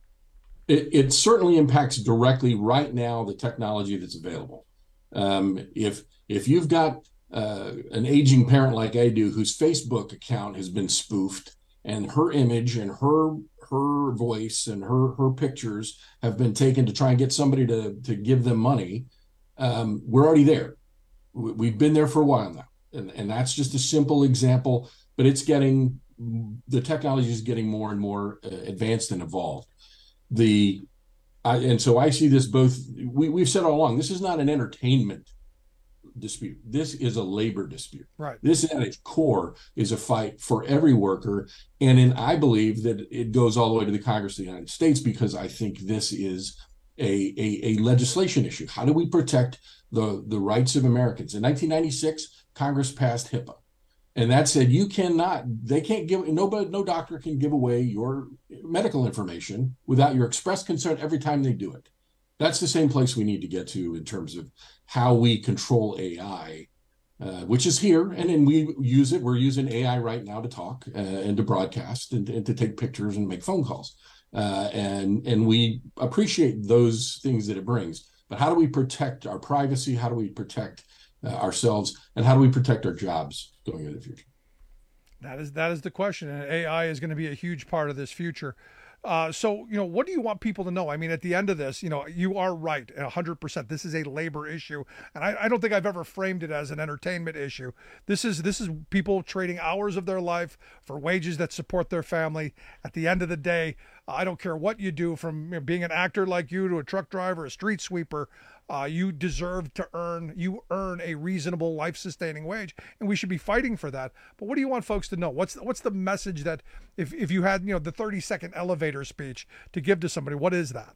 It, it certainly impacts directly right now the technology that's available. Um, if if you've got uh, an aging parent like I do whose Facebook account has been spoofed, and her image and her her voice and her her pictures have been taken to try and get somebody to to give them money, um, we're already there. We've been there for a while now, and and that's just a simple example. But it's getting the technology is getting more and more uh, advanced and evolved. The I, and so I see this both. We we've said all along, this is not an entertainment dispute. This is a labor dispute. Right. This at its core is a fight for every worker. And in, I believe that it goes all the way to the Congress of the United States, because I think this is a, a, a legislation issue. How do we protect the, the rights of Americans? In nineteen ninety-six, Congress passed HIPAA. And that said, you cannot, they can't give, nobody, no doctor can give away your medical information without your express consent every time they do it. That's the same place we need to get to in terms of how we control A I, uh, which is here, and then we use it. We're using A I right now to talk uh, and to broadcast and, and to take pictures and make phone calls. Uh, and, and we appreciate those things that it brings. But how do we protect our privacy? How do we protect uh, ourselves? And how do we protect our jobs going into the future? That is, that is the question. And A I is going to be a huge part of this future. Uh, so, you know, what do you want people to know? I mean, at the end of this, you know, you are right, one hundred percent. This is a labor issue. And I, I don't think I've ever framed it as an entertainment issue. This is this is people trading hours of their life for wages that support their family. At the end of the day, I don't care what you do, from you know, being an actor like you to a truck driver, a street sweeper, uh, you deserve to earn, you earn a reasonable life-sustaining wage, and we should be fighting for that. But what do you want folks to know? What's what's the message that if, if you had, you know, the thirty-second elevator speech to give to somebody, what is that?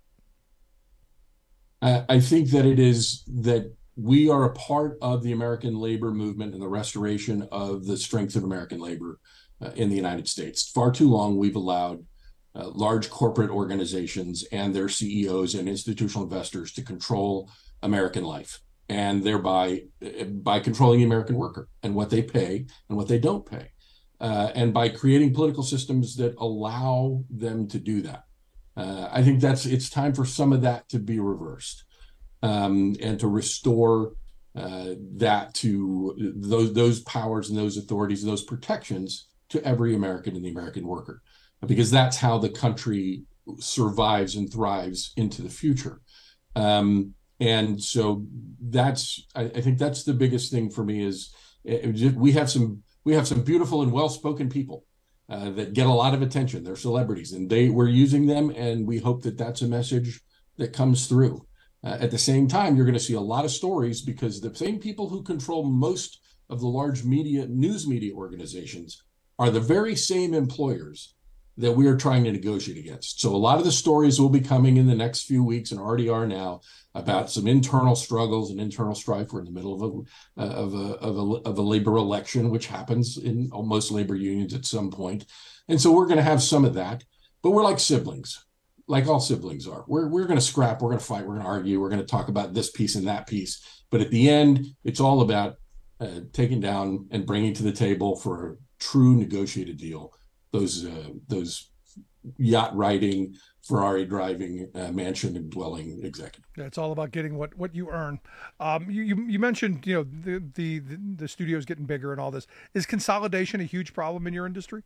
I think that it is that we are a part of the American labor movement and the restoration of the strength of American labor uh, in the United States. Far too long, we've allowed uh, large corporate organizations and their C E Os and institutional investors to control American life, and thereby by controlling the American worker and what they pay and what they don't pay, uh, and by creating political systems that allow them to do that. Uh, I think that's it's time for some of that to be reversed, um, and to restore uh, that to those those powers and those authorities and those protections to every American and the American worker, because that's how the country survives and thrives into the future. Um, and so that's I, I think that's the biggest thing for me is it, we have some we have some beautiful and well-spoken people Uh, that get a lot of attention. They're celebrities, and they we're using them, and we hope that that's a message that comes through. Uh, at the same time, you're going to see a lot of stories, because the same people who control most of the large media, news media organizations are the very same employers that we are trying to negotiate against. So a lot of the stories will be coming in the next few weeks, and already are now, about some internal struggles and internal strife. We're in the middle of a, uh, of a, of a, of a labor election, which happens in most labor unions at some point. And so we're going to have some of that, but we're like siblings, like all siblings are. We're, we're going to scrap, we're going to fight, we're going to argue, we're going to talk about this piece and that piece. But at the end, it's all about uh, taking down and bringing to the table for a true negotiated deal those uh, those yacht riding, Ferrari driving, uh, mansion and dwelling executive. Yeah, it's all about getting what, what you earn. Um, you, you you mentioned, you know, the, the the studios getting bigger and all this. Is consolidation a huge problem in your industry?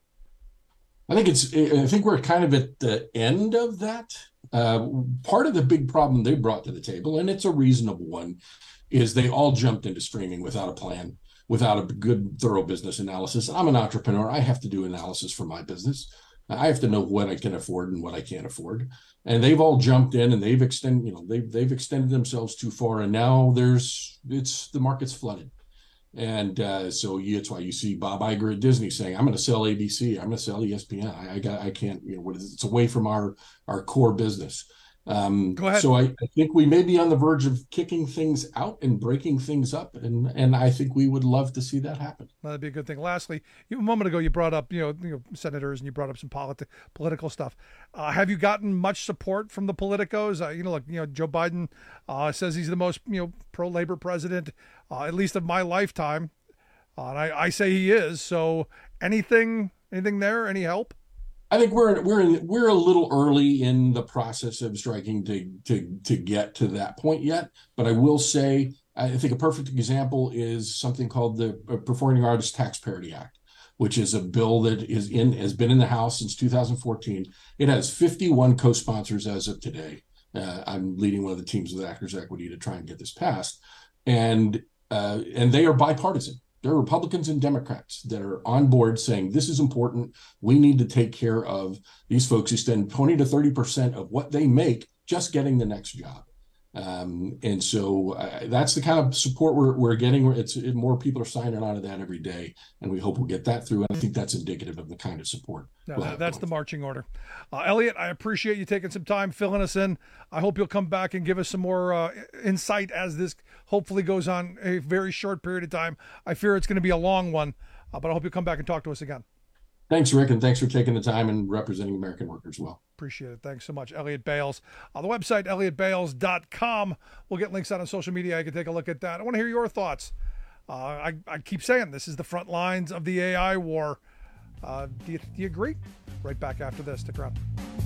I think it's. I think we're kind of at the end of that. Uh, part of the big problem they brought to the table, and it's a reasonable one, is they all jumped into streaming without a plan, without a good, thorough business analysis. I'm an entrepreneur. I have to do analysis for my business. I have to know what I can afford and what I can't afford. And they've all jumped in, and they've extended, you know, they've, they've extended themselves too far. And now there's, it's, the market's flooded. And uh, so that's why you see Bob Iger at Disney saying, I'm going to sell A B C. I'm going to sell E S P N. I, I got, I can't, you know, what is it? It's away from our, our core business. Um, Go ahead. So I, I think we may be on the verge of kicking things out and breaking things up, and and I think we would love to see that happen. That'd be a good thing. Lastly, you, a moment ago you brought up you know, you know senators and you brought up some politi- political stuff. Uh, have you gotten much support from the politicos? Uh, you know, like you know Joe Biden uh, says he's the most you know pro-labor president, uh, at least of my lifetime, uh, and I, I say he is. So anything anything there? Any help? I think we're we're in, we're a little early in the process of striking to to to get to that point yet. But I will say, I think a perfect example is something called the Performing Arts Tax Parity Act, which is a bill that is in has been in the House since two thousand fourteen. It has fifty-one co-sponsors as of today. Uh, I'm leading one of the teams with Actors Equity to try and get this passed, and uh, and they are bipartisan. There are Republicans and Democrats that are on board saying this is important. We need to take care of these folks who spend twenty to thirty percent of what they make just getting the next job. Um, and so uh, that's the kind of support we're, we're getting. It's it, more people are signing on to that every day, and we hope we'll get that through. And I think that's indicative of the kind of support. No, we'll that, that's the marching order. Uh, Elliot, I appreciate you taking some time filling us in. I hope you'll come back and give us some more uh, insight as this hopefully goes on a very short period of time. I fear it's going to be a long one, uh, but I hope you'll come back and talk to us again. Thanks, Rick, and thanks for taking the time and representing American workers well. Appreciate it. Thanks so much. Elliot Bales. On the website, elliot bales dot com. We'll get links out on social media. I can take a look at that. I want to hear your thoughts. Uh, I, I keep saying this is the front lines of the A I war. Uh, do, you, do you agree? Right back after this. Stick around.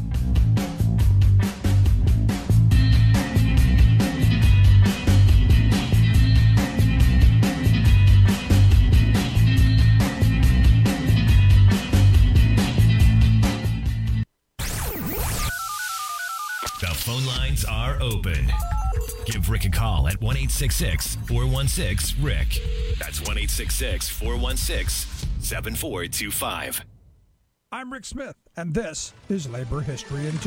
The phone lines are open. Give Rick a call at one eight six six, four one six, Rick. That's one eight six six, four one six, seven four two five. I'm Rick Smith, and this is Labor History in Two.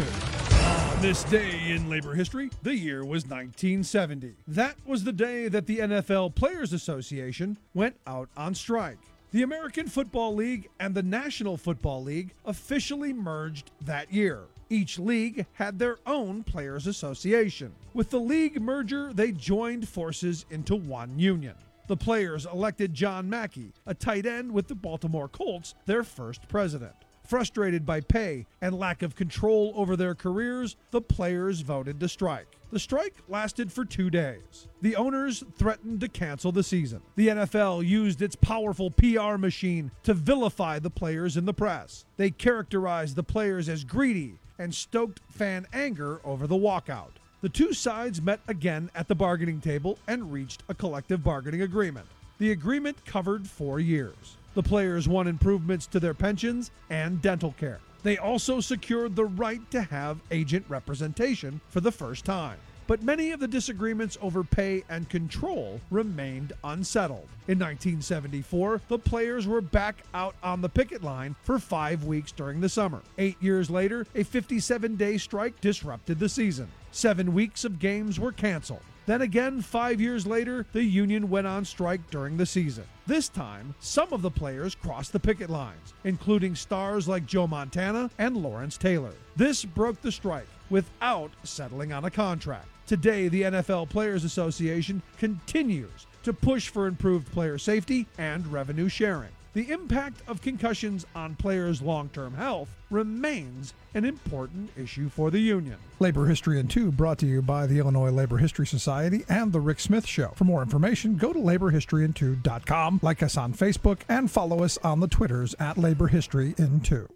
On this day in labor history, the year was nineteen seventy. That was the day that the N F L Players Association went out on strike. The American Football League and the National Football League officially merged that year. Each league had their own players' association. With the league merger, they joined forces into one union. The players elected John Mackey, a tight end with the Baltimore Colts, their first president. Frustrated by pay and lack of control over their careers, the players voted to strike. The strike lasted for two days. The owners threatened to cancel the season. The N F L used its powerful P R machine to vilify the players in the press. They characterized the players as greedy and stoked fan anger over the walkout. The two sides met again at the bargaining table and reached a collective bargaining agreement. The agreement covered four years. The players won improvements to their pensions and dental care. They also secured the right to have agent representation for the first time. But many of the disagreements over pay and control remained unsettled. In nineteen seventy-four, the players were back out on the picket line for five weeks during the summer. Eight years later, a fifty-seven-day strike disrupted the season. Seven weeks of games were canceled. Then again, five years later, the union went on strike during the season. This time, some of the players crossed the picket lines, including stars like Joe Montana and Lawrence Taylor. This broke the strike without settling on a contract. Today, the N F L Players Association continues to push for improved player safety and revenue sharing. The impact of concussions on players' long-term health remains an important issue for the union. Labor History in Two brought to you by the Illinois Labor History Society and The Rick Smith Show. For more information, go to labor history in two dot com, like us on Facebook, and follow us on the Twitters at Labor History in Two.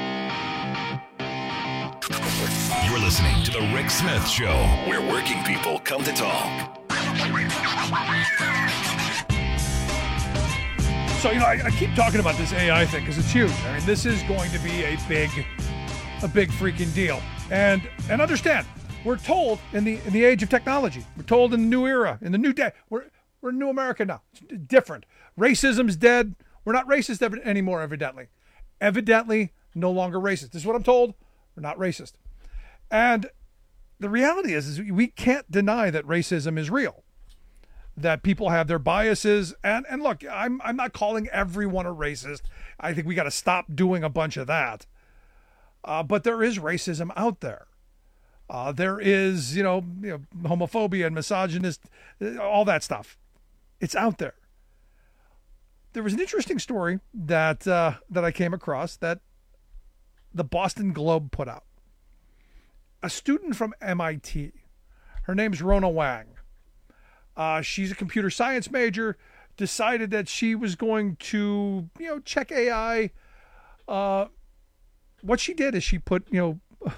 You're listening to The Rick Smith Show, where working people come to talk. So, you know, I, I keep talking about this A I thing because it's huge. I mean, this is going to be a big, a big freaking deal. And and understand, we're told in the in the age of technology, we're told in the new era, in the new day, we're we're in new America now. It's different. Racism's dead. We're not racist ev- anymore, evidently. Evidently, no longer racist. This is what I'm told. We're not racist. And the reality is, is we can't deny that racism is real. That people have their biases, and and look, I'm I'm not calling everyone a racist. I think we got to stop doing a bunch of that. Uh, but there is racism out there. Uh, there is, you know, you know, homophobia and misogynist, all that stuff. It's out there. There was an interesting story that uh, that I came across that the Boston Globe put out. A student from M I T, her name's Rona Wang. Uh, she's a computer science major, decided that she was going to, you know, check A I. Uh, what she did is she put, you know,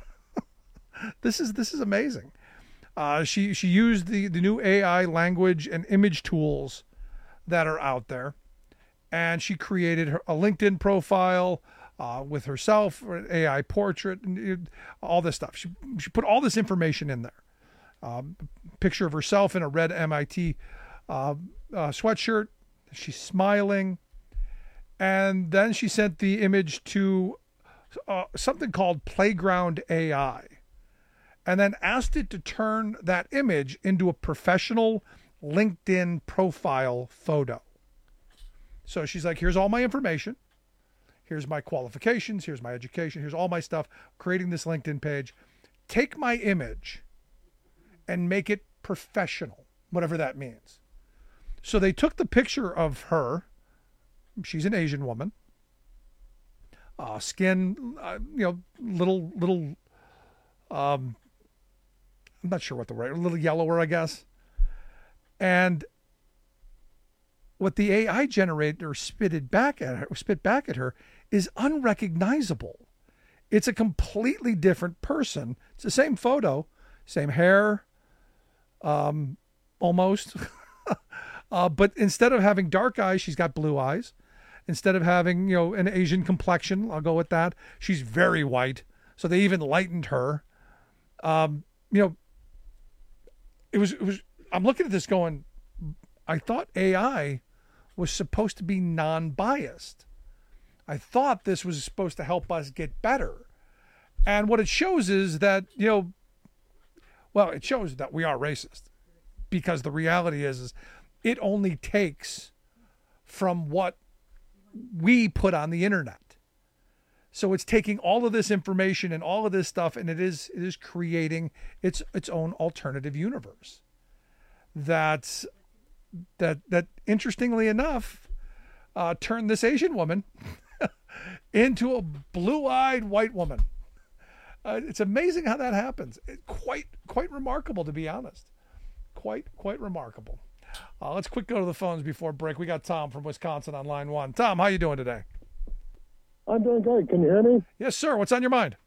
this is this is amazing. Uh, she she used the, the new A I language and image tools that are out there. And she created her, a LinkedIn profile uh, with herself, an A I portrait, and all this stuff. She she put all this information in there. Um, picture of herself in a red M I T uh, uh, sweatshirt. She's smiling. And then she sent the image to uh, something called Playground A I. And then asked it to turn that image into a professional LinkedIn profile photo. So she's like, here's all my information. Here's my qualifications. Here's my education. Here's all my stuff. Creating this LinkedIn page. Take my image and make it professional, whatever that means. So they took the picture of her. She's an Asian woman. Uh, skin, uh, you know, little, little, um, I'm not sure what the word, a little yellower, I guess. And what the A I generator spitted back at her, spit back at her is unrecognizable. It's a completely different person. It's the same photo, same hair, um, almost. uh, but instead of having dark eyes, she's got blue eyes. Instead of having, you know, an Asian complexion, I'll go with that. She's very white. So they even lightened her. Um, you know, it was, it was, I'm looking at this going, I thought A I was supposed to be non-biased. I thought this was supposed to help us get better. And what it shows is that, you know, well, it shows that we are racist, because the reality is, is it only takes from what we put on the internet. So it's taking all of this information and all of this stuff, and it is it is creating its its own alternative universe. That's that that interestingly enough uh, turned this Asian woman into a blue-eyed white woman. Uh, it's amazing how that happens. It, quite quite remarkable, to be honest. Quite quite remarkable. Uh, let's quick go to the phones before break. We got Tom from Wisconsin on line one. Tom, how you doing today? I'm doing great. Can you hear me? Yes, sir. What's on your mind?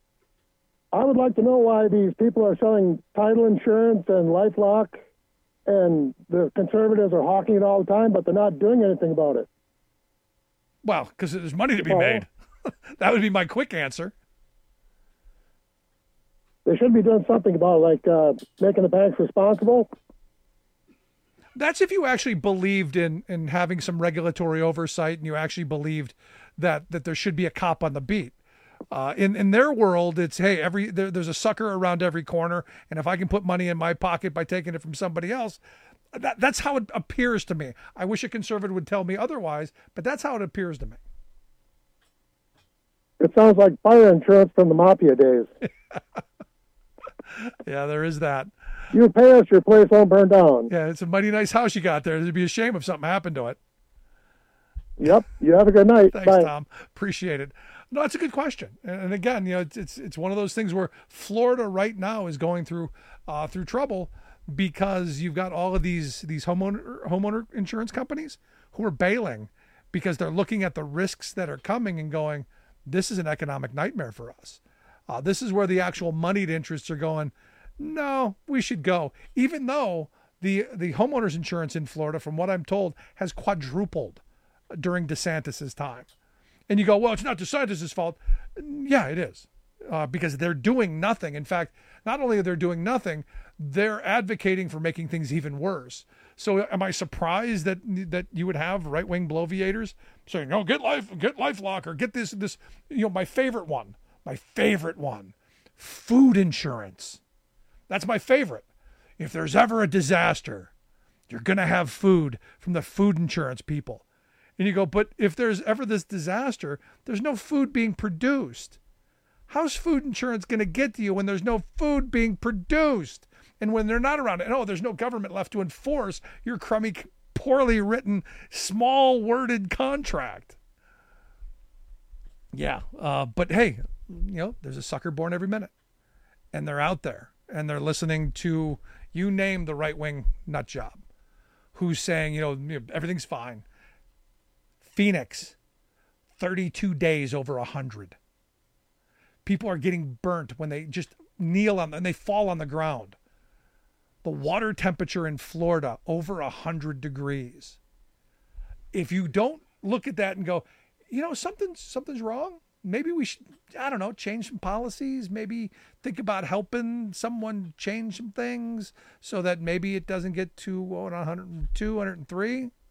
I would like to know why these people are selling title insurance and LifeLock, and the conservatives are hawking it all the time, but they're not doing anything about it. Well, because there's money to be Oh. made. That would be my quick answer. They should be doing something about, like, uh, making the banks responsible. That's if you actually believed in, in having some regulatory oversight, and you actually believed that, that there should be a cop on the beat. Uh, in, in their world, it's, hey, every there, there's a sucker around every corner, and if I can put money in my pocket by taking it from somebody else, that, that's how it appears to me. I wish a conservative would tell me otherwise, but that's how it appears to me. It sounds like fire insurance from the mafia days. Yeah, there is that. You pay us, your place won't burn down. Yeah, it's a mighty nice house you got there. It'd be a shame if something happened to it. Yep. You have a good night. Thanks, Bye. Tom. Appreciate it. No, it's a good question. And, and again, you know, it's, it's it's one of those things where Florida right now is going through uh, through trouble because you've got all of these these homeowner homeowner insurance companies who are bailing because they're looking at the risks that are coming and going, this is an economic nightmare for us. Uh, this is where the actual moneyed interests are going, no, we should go. Even though the the homeowners insurance in Florida, from what I'm told, has quadrupled during DeSantis's time. And you go, well, it's not DeSantis's fault. Yeah, it is. Uh, because they're doing nothing. In fact, not only are they doing nothing, they're advocating for making things even worse. So am I surprised that that you would have right-wing bloviators saying, no, get life, get LifeLock, or get this, this, you know, my favorite one, my favorite one, food insurance. That's my favorite. If there's ever a disaster, you're going to have food from the food insurance people. And you go, but if there's ever this disaster, there's no food being produced. How's food insurance going to get to you when there's no food being produced? And when they're not around, and oh, there's no government left to enforce your crummy, poorly written, small worded contract. Yeah, uh, but hey, you know, there's a sucker born every minute. And they're out there, and they're listening to, you name the right-wing nut job, who's saying, you know, everything's fine. Phoenix, thirty-two days over one hundred. People are getting burnt when they just kneel on and they fall on the ground. The water temperature in Florida, over one hundred degrees. If you don't look at that and go, you know, something's, something's wrong, maybe we should, I don't know, change some policies, maybe think about helping someone change some things so that maybe it doesn't get to what, one hundred two, one hundred three.